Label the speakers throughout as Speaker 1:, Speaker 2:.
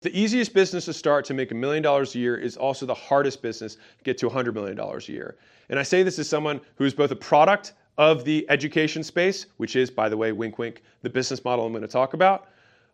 Speaker 1: The easiest business to start to make $1 million a year is also the hardest business to get to $100 million a year. And I say this as someone who is both a product of the education space, which is, by the way, wink, wink, the business model I'm going to talk about.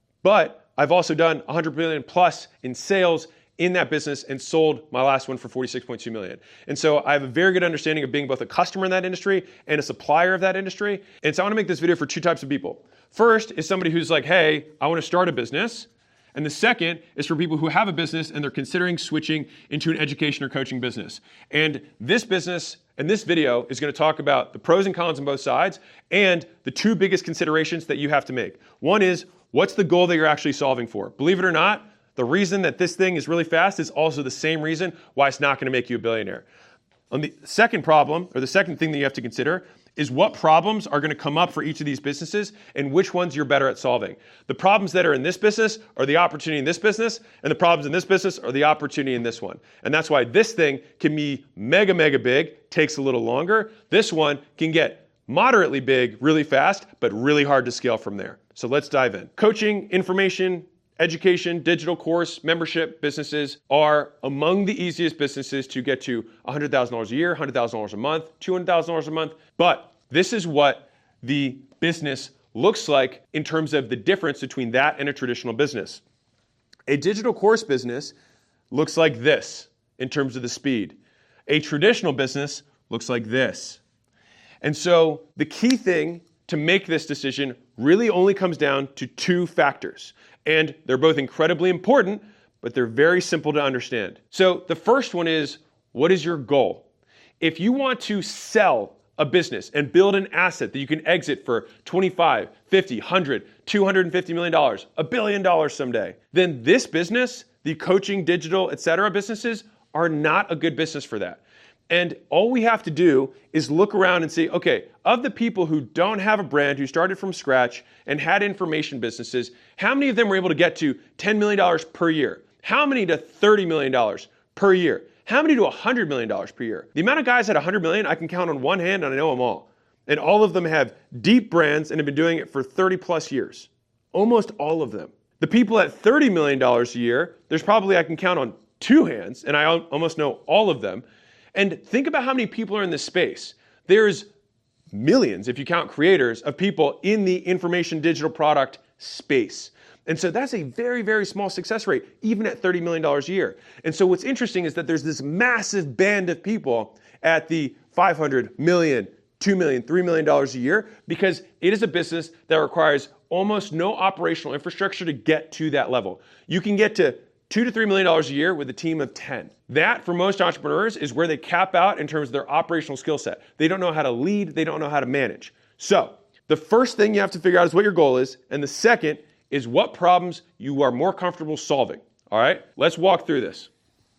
Speaker 1: But I've also done 100 billion plus in sales in that business and sold my last one for 46.2 million. And so I have a very good understanding of being both a customer in that industry and a supplier of that industry. And so I want to make this video for two types of people. First is somebody who's like, hey, I want to start a business. And the second is for people who have a business and they're considering switching into an education or coaching business. And this business and this video is going to talk about the pros and cons on both sides and the two biggest considerations that you have to make. One is, what's the goal that you're actually solving for? Believe it or not, the reason that this thing is really fast is also the same reason why it's not going to make you a billionaire. On the second problem, or the second thing that you have to consider, is what problems are going to come up for each of these businesses and which ones you're better at solving. The problems that are in this business are the opportunity in this business, and the problems in this business are the opportunity in this one. And that's why this thing can be mega, mega big, takes a little longer. This one can get moderately big really fast, but really hard to scale from there. So let's dive in. Coaching, information, education, digital course, membership businesses are among the easiest businesses to get to $100,000 a year, $100,000 a month, $200,000 a month. But this is what the business looks like in terms of the difference between that and a traditional business. A digital course business looks like this in terms of the speed. A traditional business looks like this. And so the key thing to make this decision really only comes down to two factors. And they're both incredibly important, but they're very simple to understand. So the first one is, what is your goal? If you want to sell a business and build an asset that you can exit for 25, 50, 100, $250 million, $1 billion someday, then this business, the coaching, digital, etc. businesses are not a good business for that. And all we have to do is look around and see, okay, of the people who don't have a brand, who started from scratch and had information businesses, how many of them were able to get to $10 million per year? How many to $30 million per year? How many to $100 million per year? The amount of guys at $100 million, I can count on one hand and I know them all. And all of them have deep brands and have been doing it for 30 plus years. Almost all of them. The people at $30 million a year, there's probably, I can count on two hands and I almost know all of them. And think about how many people are in this space. There's millions, if you count creators, of people in the information digital product space. And so that's a very, very small success rate, even at $30 million a year. And so what's interesting is that there's this massive band of people at the 500 million, $2 million, $3 million a year, because it is a business that requires almost no operational infrastructure to get to that level. You can get to $2 to $3 million a year with a team of 10. That, for most entrepreneurs, is where they cap out in terms of their operational skill set. They don't know how to lead. They don't know how to manage. So the first thing you have to figure out is what your goal is. And the second is what problems you are more comfortable solving. All right, let's walk through this.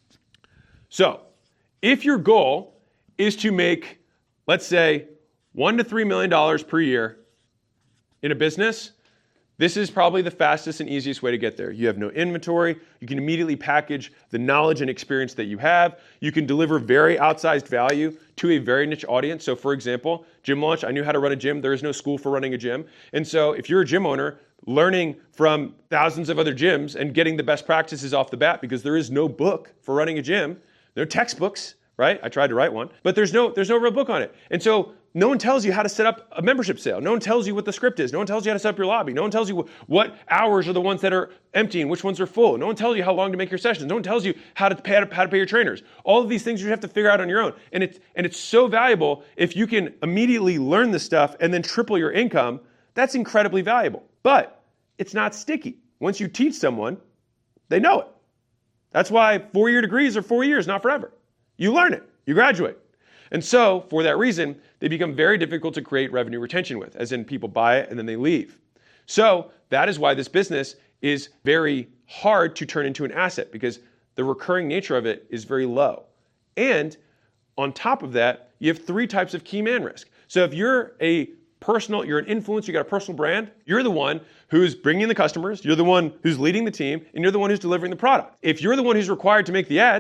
Speaker 1: So if your goal is to make, let's say, $1 to $3 million per year in a business, this is probably the fastest and easiest way to get there. You have no inventory. You can immediately package the knowledge and experience that you have. You can deliver very outsized value to a very niche audience. So for example, Gym Launch, I knew how to run a gym. There is no school for running a gym. And so if you're a gym owner, learning from thousands of other gyms and getting the best practices off the bat, because there is no book for running a gym, no textbooks, right? I tried to write one, but there's no real book on it. And so no one tells you how to set up a membership sale. No one tells you what the script is. No one tells you how to set up your lobby. No one tells you what hours are the ones that are empty and which ones are full. No one tells you how long to make your sessions. No one tells you how to pay your trainers. All of these things you have to figure out on your own. And it's so valuable if you can immediately learn this stuff and then triple your income. That's incredibly valuable. But it's not sticky. Once you teach someone, they know it. That's why 4-year degrees are 4 years, not forever. You learn it. You graduate. And so, for that reason, they become very difficult to create revenue retention with, as in people buy it and then they leave. So, that is why this business is very hard to turn into an asset, because the recurring nature of it is very low. And on top of that, you have 3 types of key man risk. So, if you're you're an influencer, you got a personal brand, you're the one who's bringing in the customers, you're the one who's leading the team, and you're the one who's delivering the product. If you're the one who's required to make the ads,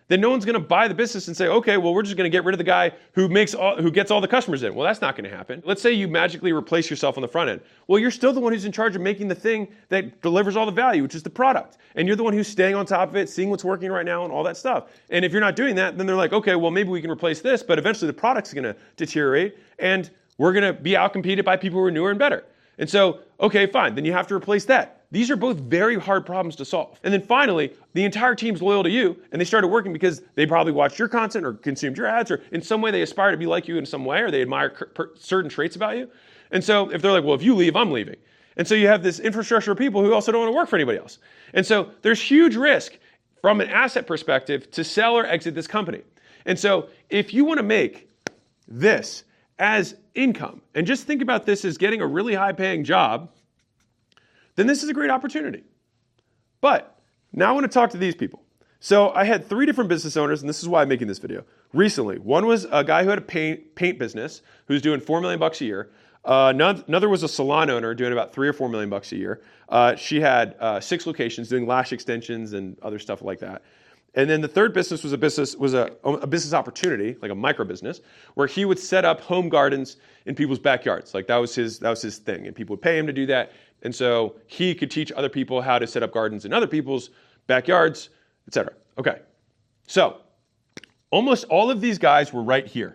Speaker 1: then no one's going to buy the business and say, okay, well, we're just going to get rid of the guy who gets all the customers in. Well, that's not going to happen. Let's say you magically replace yourself on the front end. Well, you're still the one who's in charge of making the thing that delivers all the value, which is the product. And you're the one who's staying on top of it, seeing what's working right now and all that stuff. And if you're not doing that, then they're like, okay, well, maybe we can replace this, but eventually the product's going to deteriorate and we're going to be outcompeted by people who are newer and better. And so, okay, fine, then you have to replace that. These are both very hard problems to solve. And then finally, the entire team's loyal to you, and they started working because they probably watched your content or consumed your ads, or in some way they aspire to be like you in some way, or they admire certain traits about you. And so if they're like, well, if you leave, I'm leaving. And so you have this infrastructure of people who also don't want to work for anybody else. And so there's huge risk from an asset perspective to sell or exit this company. And so if you want to make this as income, and just think about this as getting a really high-paying job, then this is a great opportunity. But now I want to talk to these people. So I had 3 different business owners, and this is why I'm making this video, recently. One was a guy who had a paint business who's doing $4 million a year. Another was a salon owner doing about $3 or $4 million a year. She had 6 locations doing lash extensions and other stuff like that. And then the third business was a business opportunity, like a micro business, where he would set up home gardens in people's backyards. Like that was his thing, and people would pay him to do that. And so he could teach other people how to set up gardens in other people's backyards, etc. Okay, so almost all of these guys were right here.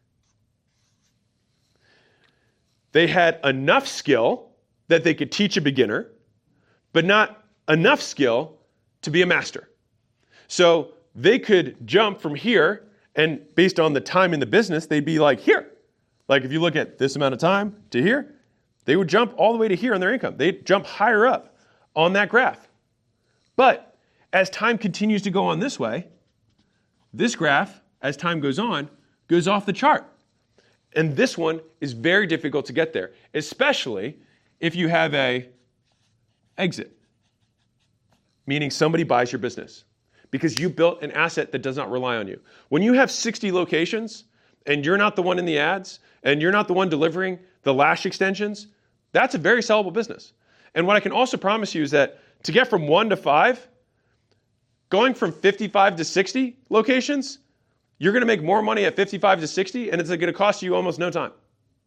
Speaker 1: They had enough skill that they could teach a beginner, but not enough skill to be a master. So they could jump from here, and based on the time in the business, they'd be like here. Like if you look at this amount of time to here, they would jump all the way to here on their income. They'd jump higher up on that graph. But as time continues to go on this way, this graph, as time goes on, goes off the chart. And this one is very difficult to get there, especially if you have a exit, meaning somebody buys your business because you built an asset that does not rely on you. When you have 60 locations and you're not the one in the ads and you're not the one delivering the lash extensions, that's a very sellable business. And what I can also promise you is that to get from 1 to 5, going from 55 to 60 locations, you're going to make more money at 55 to 60, and it's going to cost you almost no time.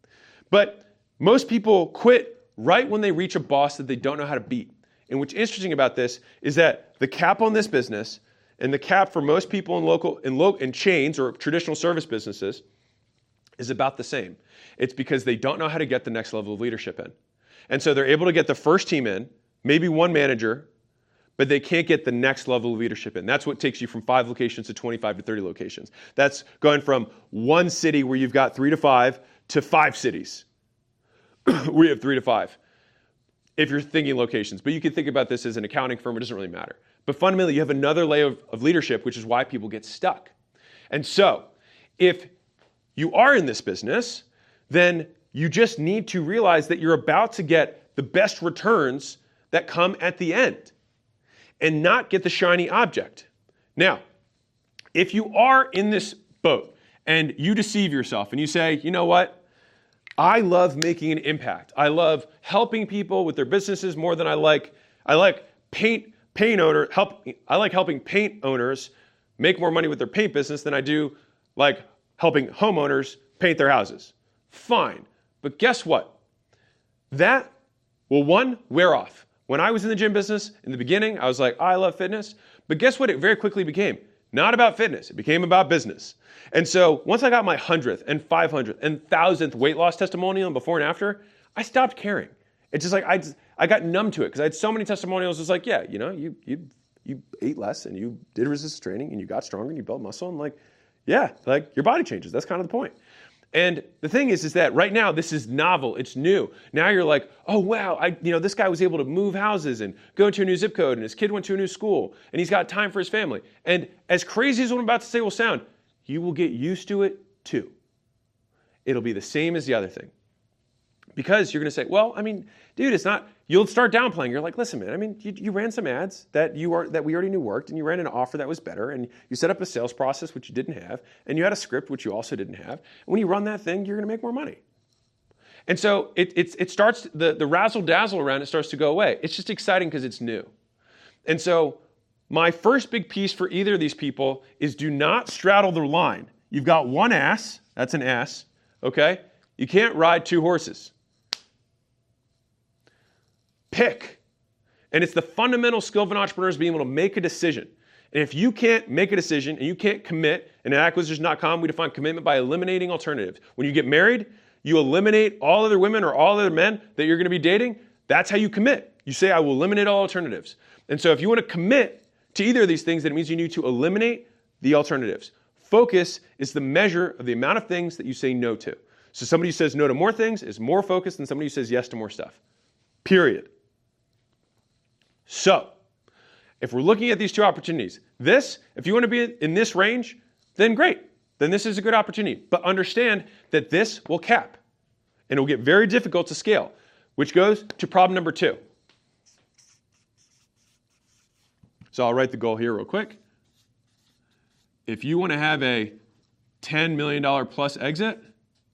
Speaker 1: But most people quit right when they reach a boss that they don't know how to beat. And what's interesting about this is that the cap on this business and the cap for most people in chains or traditional service businesses is about the same. It's because they don't know how to get the next level of leadership in. And so they're able to get the first team in, maybe one manager, but they can't get the next level of leadership in. That's what takes you from 5 locations to 25 to 30 locations. That's going from one city where you've got 3 to 5 to 5 cities where you have 3 to 5. If you're thinking locations. But you can think about this as an accounting firm. It doesn't really matter. But fundamentally, you have another layer of leadership, which is why people get stuck. And so if you are in this business, then you just need to realize that you're about to get the best returns that come at the end and not get the shiny object. Now, if you are in this boat and you deceive yourself and you say, you know what? I love making an impact. I love helping people with their businesses more than I like helping paint owners make more money with their paint business than I do like helping homeowners paint their houses. Fine. But guess what? That will, one, wear off. When I was in the gym business, in the beginning, I was like, I love fitness. But guess what it very quickly became? Not about fitness. It became about business. And so once I got my 100th and 500th and 1,000th weight loss testimonial and before and after, I stopped caring. It's just like I got numb to it because I had so many testimonials. It's like, yeah, you know, you ate less and you did resistance training and you got stronger and you built muscle and like, yeah, like your body changes. That's kind of the point. And the thing is that right now this is novel. It's new. Now you're like, oh wow, this guy was able to move houses and go to a new zip code, and his kid went to a new school, and he's got time for his family. And as crazy as what I'm about to say will sound, you will get used to it too. It'll be the same as the other thing. Because you're going to say, well, I mean, dude, it's not. You'll start downplaying. You're like, listen, man. I mean, you ran some ads that we already knew worked, and you ran an offer that was better, and you set up a sales process which you didn't have, and you had a script which you also didn't have. And when you run that thing, you're going to make more money. And so it starts the razzle dazzle around it starts to go away. It's just exciting because it's new. And so my first big piece for either of these people is do not straddle the line. You've got one ass, that's an ass, okay? You can't ride two horses. Pick. And it's the fundamental skill of an entrepreneur is being able to make a decision. And if you can't make a decision and you can't commit, and at acquisition.com we define commitment by eliminating alternatives. When you get married, you eliminate all other women or all other men that you're going to be dating. That's how you commit. You say, I will eliminate all alternatives. And so if you want to commit to either of these things, then it means you need to eliminate the alternatives. Focus is the measure of the amount of things that you say no to. So somebody who says no to more things is more focused than somebody who says yes to more stuff. Period. So, if we're looking at these two opportunities, if you want to be in this range, then great. Then this is a good opportunity. But understand that this will cap. And it will get very difficult to scale, which goes to problem number 2. So I'll write the goal here real quick. If you want to have a $10 million plus exit,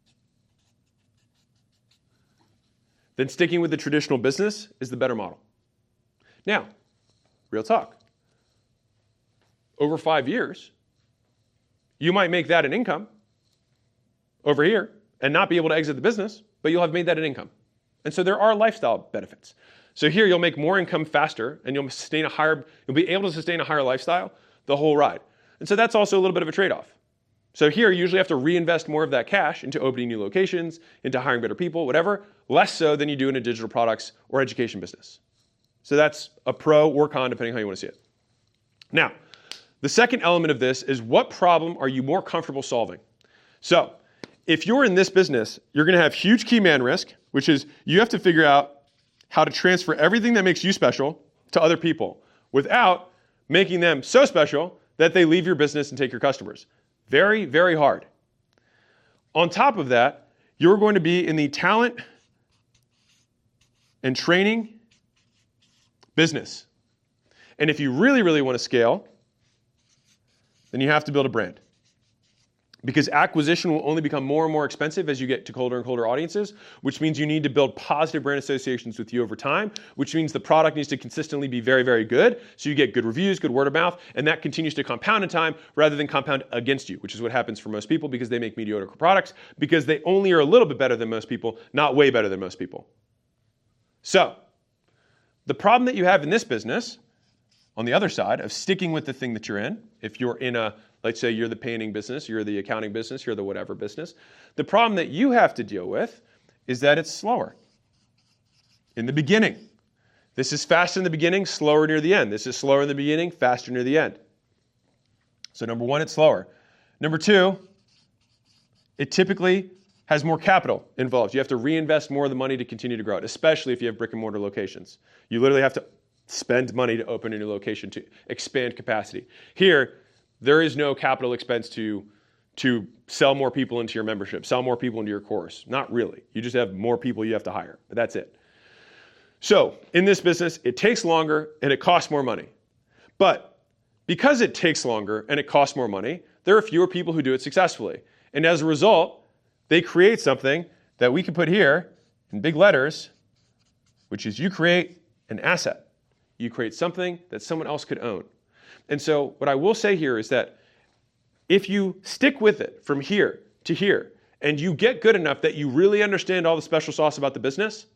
Speaker 1: then sticking with the traditional business is the better model. Now, real talk. Over 5 years, you might make that an income over here and not be able to exit the business, but you'll have made that an income. And so there are lifestyle benefits. So here you'll make more income faster and you'll be able to sustain a higher lifestyle the whole ride. And so that's also a little bit of a trade-off. So here you usually have to reinvest more of that cash into opening new locations, into hiring better people, whatever, less so than you do in a digital products or education business. So that's a pro or con, depending on how you want to see it. Now, the second element of this is what problem are you more comfortable solving? So if you're in this business, you're going to have huge key man risk, which is you have to figure out how to transfer everything that makes you special to other people without making them so special that they leave your business and take your customers. Very, very hard. On top of that, you're going to be in the talent and training business. And if you really, really want to scale, then you have to build a brand. Because acquisition will only become more and more expensive as you get to colder and colder audiences, which means you need to build positive brand associations with you over time, which means the product needs to consistently be very, very good, so you get good reviews, good word of mouth, and that continues to compound in time rather than compound against you, which is what happens for most people because they make mediocre products, because they only are a little bit better than most people, not way better than most people. So, the problem that you have in this business, on the other side of sticking with the thing that you're in, if you're in let's say you're the painting business, you're the accounting business, you're the whatever business, the problem that you have to deal with is that it's slower in the beginning. This is fast in the beginning, slower near the end. This is slower in the beginning, faster near the end. So number 1, it's slower. Number 2, it typically has more capital involved. You have to reinvest more of the money to continue to grow it, especially if you have brick and mortar locations. You literally have to spend money to open a new location to expand capacity. Here, there is no capital expense to sell more people into your membership, sell more people into your course. Not really. You just have more people you have to hire, but that's it. So in this business, it takes longer and it costs more money. But because it takes longer and it costs more money, there are fewer people who do it successfully. And as a result, they create something that we can put here in big letters, which is you create an asset. You create something that someone else could own. And so what I will say here is that if you stick with it from here to here, and you get good enough that you really understand all the special sauce about the business,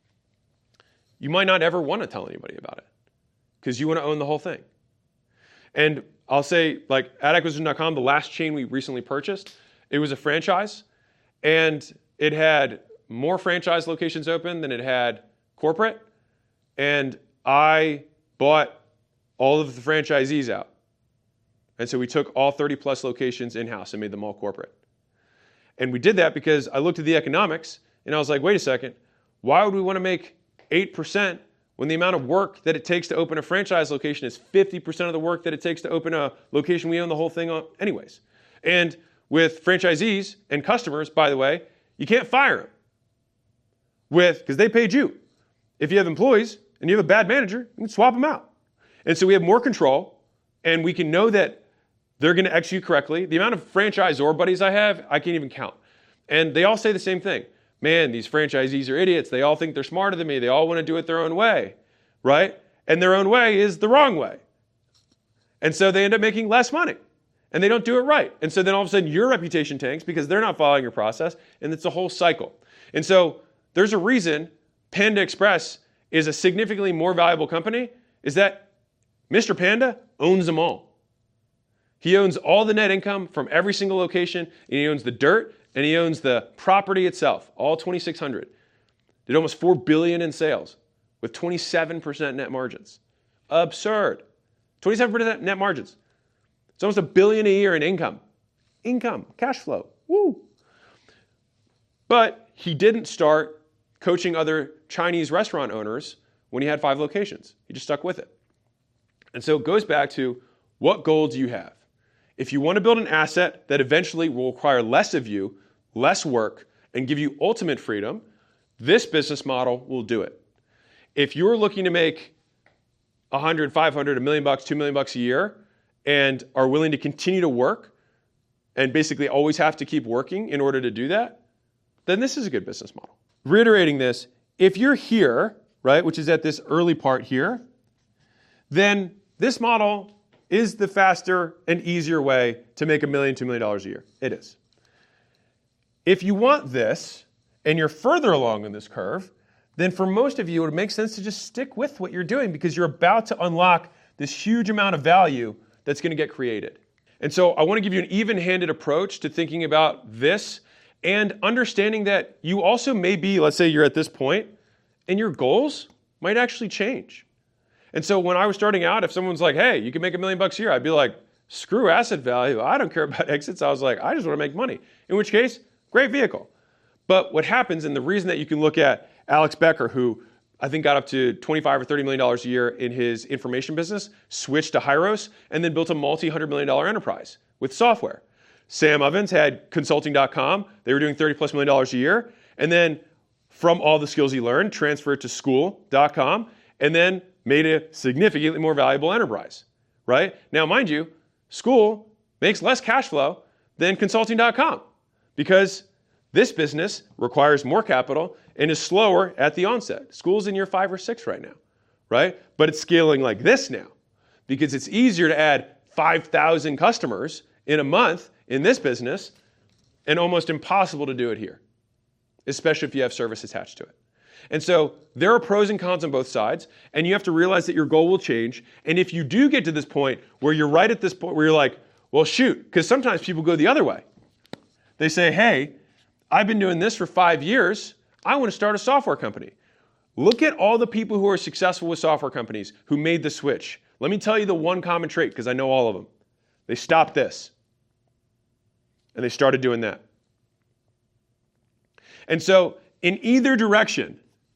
Speaker 1: you might not ever want to tell anybody about it because you want to own the whole thing. And I'll say, like at acquisition.com, the last chain we recently purchased, it was a franchise, and it had more franchise locations open than it had corporate, and I bought all of the franchisees out. And so we took all 30 plus locations in-house and made them all corporate. And we did that because I looked at the economics and I was like, wait a second, why would we want to make 8% when the amount of work that it takes to open a franchise location is 50% of the work that it takes to open a location we own the whole thing on anyways? And with franchisees and customers, by the way, you can't fire them because they paid you. If you have employees and you have a bad manager, you can swap them out. And so we have more control, and we can know that they're going to execute correctly. The amount of franchisor buddies I have, I can't even count. And they all say the same thing. Man, these franchisees are idiots. They all think they're smarter than me. They all want to do it their own way, right? And their own way is the wrong way. And so they end up making less money. And they don't do it right. And so then all of a sudden your reputation tanks because they're not following your process, and it's a whole cycle. And so there's a reason Panda Express is a significantly more valuable company, is that Mr. Panda owns them all. He owns all the net income from every single location, and he owns the dirt, and he owns the property itself, all 2,600. Did almost $4 billion in sales with 27% net margins. Absurd. 27% net margins. It's almost $1 billion a year in income. Income, cash flow, woo. But he didn't start coaching other Chinese restaurant owners when he had 5 locations. He just stuck with it. And so it goes back to, what goal do you have? If you want to build an asset that eventually will require less of you, less work, and give you ultimate freedom, this business model will do it. If you're looking to make $100, $500, $1 million, $2 million a year, and are willing to continue to work and basically always have to keep working in order to do that, then this is a good business model. Reiterating this, if you're here, right, which is at this early part here, then this model is the faster and easier way to make $1 million, $2 million a year. It is. If you want this, and you're further along in this curve, then for most of you, it would make sense to just stick with what you're doing because you're about to unlock this huge amount of value that's going to get created. And so I want to give you an even-handed approach to thinking about this and understanding that you also may be, let's say you're at this point, and your goals might actually change. And so when I was starting out, if someone's like, hey, you can make $1 million a year, I'd be like, screw asset value. I don't care about exits. I was like, I just want to make money. In which case, great vehicle. But what happens, and the reason that you can look at Alex Becker, who I think got up to $25 or $30 million a year in his information business, switched to Hyros, and then built a multi-$100 million enterprise with software. Sam Ovens had consulting.com. They were doing $30+ million a year. And then from all the skills he learned, transferred to school.com, and then made a significantly more valuable enterprise, right? Now, mind you, School makes less cash flow than consulting.com because this business requires more capital and is slower at the onset. School's in year 5 or 6 right now, right? But it's scaling like this now because it's easier to add 5,000 customers in a month in this business and almost impossible to do it here, especially if you have service attached to it. And so there are pros and cons on both sides, and you have to realize that your goal will change. And if you do get to this point where you're right at this point where you're like, well, shoot, because sometimes people go the other way. They say, hey, I've been doing this for 5 years. I want to start a software company. Look at all the people who are successful with software companies who made the switch. Let me tell you the one common trait, because I know all of them. They stopped this, and they started doing that. And so in either direction,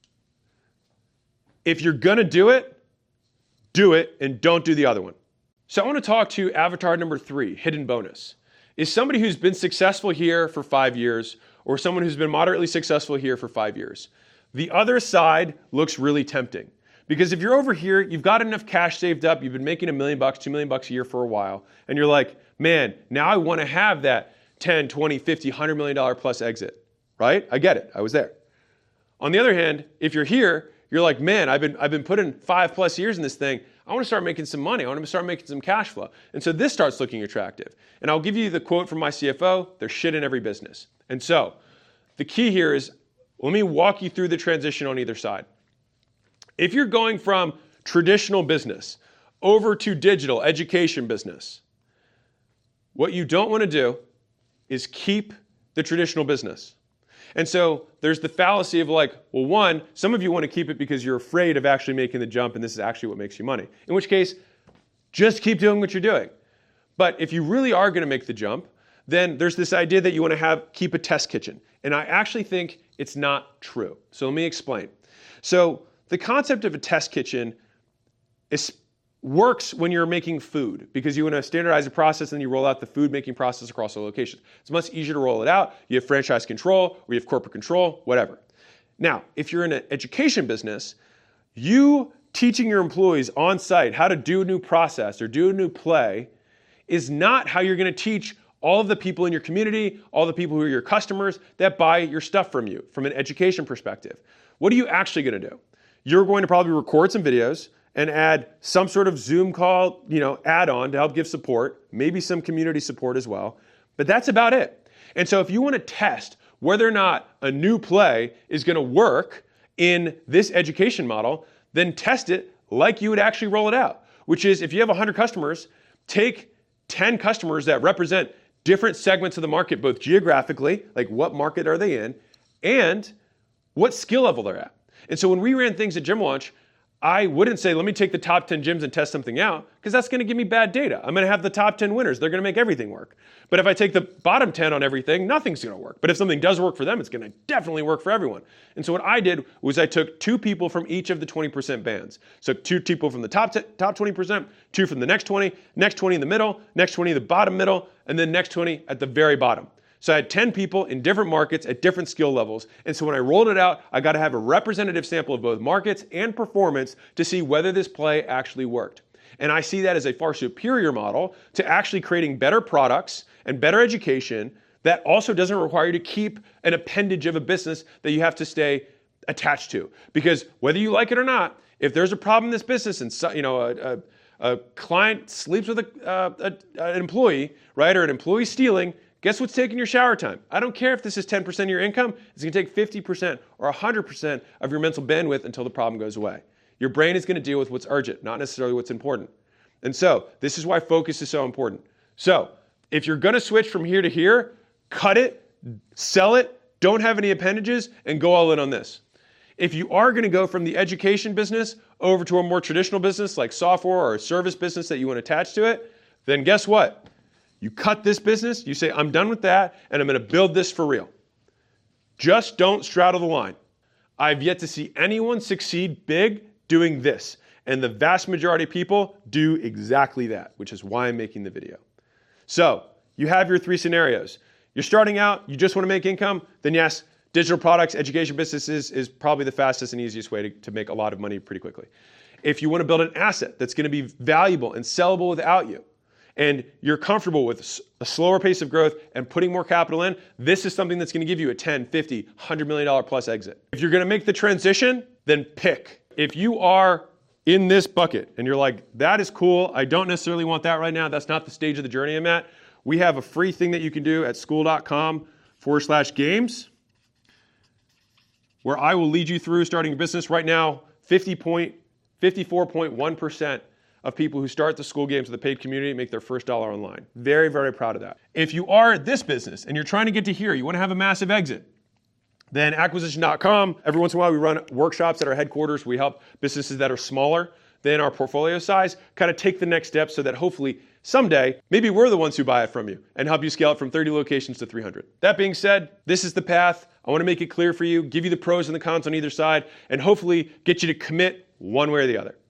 Speaker 1: if you're going to do it and don't do the other one. So I want to talk to avatar number 3, hidden bonus. Is somebody who's been successful here for 5 years or someone who's been moderately successful here for 5 years. The other side looks really tempting because if you're over here, you've got enough cash saved up, you've been making $1 million, $2 million a year for a while, and you're like, man, now I want to have that 10, 20, 50, $100 million plus exit, right? I get it. I was there. On the other hand, if you're here, you're like, man, I've been putting 5+ years in this thing. I want to start making some money. I want to start making some cash flow. And so this starts looking attractive. And I'll give you the quote from my CFO, there's shit in every business. And so the key here is, let me walk you through the transition on either side. If you're going from traditional business over to digital education business, what you don't want to do is keep the traditional business. And so there's the fallacy of like, well, one, some of you want to keep it because you're afraid of actually making the jump and this is actually what makes you money. In which case, just keep doing what you're doing. But if you really are going to make the jump, then there's this idea that you want to keep a test kitchen. And I actually think it's not true. So let me explain. So the concept of a test kitchen works when you're making food because you want to standardize a process and then you roll out the food making process across the locations. It's much easier to roll it out. You have franchise control or you have corporate control, whatever. Now, if you're in an education business, you teaching your employees on site how to do a new process or do a new play is not how you're going to teach all of the people in your community, all the people who are your customers that buy your stuff from you from an education perspective. What are you actually going to do? You're going to probably record some videos and add some sort of Zoom call, add-on to help give support, maybe some community support as well. But that's about it. And so if you want to test whether or not a new play is going to work in this education model, then test it like you would actually roll it out, which is if you have 100 customers, take 10 customers that represent different segments of the market, both geographically, like what market are they in, and what skill level they're at. And so when we ran things at Gym Launch, I wouldn't say, let me take the top 10 gyms and test something out, because that's going to give me bad data. I'm going to have the top 10 winners. They're going to make everything work. But if I take the bottom 10 on everything, nothing's going to work. But if something does work for them, it's going to definitely work for everyone. And so what I did was I took 2 people from each of the 20% bands. So 2 people from the top 20%, 2 from the next 20 in the middle, next 20 in the bottom middle, and then next 20 at the very bottom. So I had 10 people in different markets at different skill levels. And so when I rolled it out, I got to have a representative sample of both markets and performance to see whether this play actually worked. And I see that as a far superior model to actually creating better products and better education that also doesn't require you to keep an appendage of a business that you have to stay attached to. Because whether you like it or not, if there's a problem in this business and a client sleeps with an employee, right, or an employee stealing, guess what's taking your shower time? I don't care if this is 10% of your income. It's going to take 50% or 100% of your mental bandwidth until the problem goes away. Your brain is going to deal with what's urgent, not necessarily what's important. And so this is why focus is so important. So if you're going to switch from here to here, cut it, sell it, don't have any appendages, and go all in on this. If you are going to go from the education business over to a more traditional business like software or a service business that you want to attach to it, then guess what? You cut this business, you say, I'm done with that, and I'm going to build this for real. Just don't straddle the line. I've yet to see anyone succeed big doing this. And the vast majority of people do exactly that, which is why I'm making the video. So you have your 3 scenarios. You're starting out, you just want to make income, then yes, digital products, education businesses is probably the fastest and easiest way to make a lot of money pretty quickly. If you want to build an asset that's going to be valuable and sellable without you, and you're comfortable with a slower pace of growth and putting more capital in, this is something that's going to give you a $10, $50, $100 million plus exit. If you're going to make the transition, then pick. If you are in this bucket and you're like, that is cool, I don't necessarily want that right now, that's not the stage of the journey I'm at, we have a free thing that you can do at school.com/games where I will lead you through starting a business. Right now, 54.1% of people who start the school games with a paid community make their first dollar online. Very, very proud of that. If you are this business and you're trying to get to here, you want to have a massive exit, then acquisition.com, every once in a while we run workshops at our headquarters. We help businesses that are smaller than our portfolio size kind of take the next step so that hopefully someday, maybe we're the ones who buy it from you and help you scale it from 30 locations to 300. That being said, this is the path. I want to make it clear for you, give you the pros and the cons on either side, and hopefully get you to commit one way or the other.